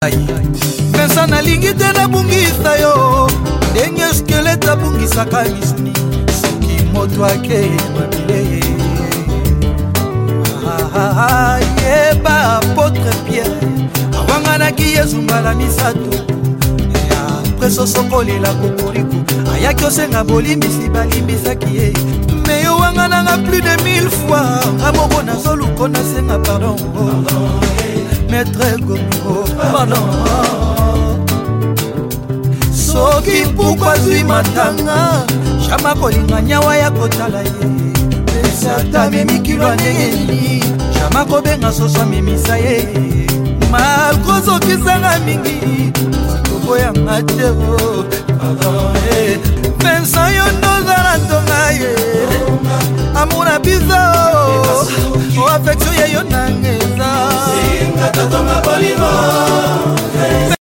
Vincent nalingi te nabungisa yo ndenge skelete abungisaka misuni soki moto akeye mabile yeba Apôtre Pierre awanganaki Yesu mbala misato preso sokolela kokoriko ayaki osenga bolimbisi balimbisaki ye me yo wangananga plus de 1000 fois amoko nazoluko nasenga pardon maître Gongo pardon soki pourquoi zwi matanga shama kolinga nyawa ya kotala ye pesata memikilwa ndengeni shama kobenga soso mimisa ye malkozokisanga mingi koboya mateo Vincent yo ndozala ntonga ye amuna bizo o affection ye yo nangeza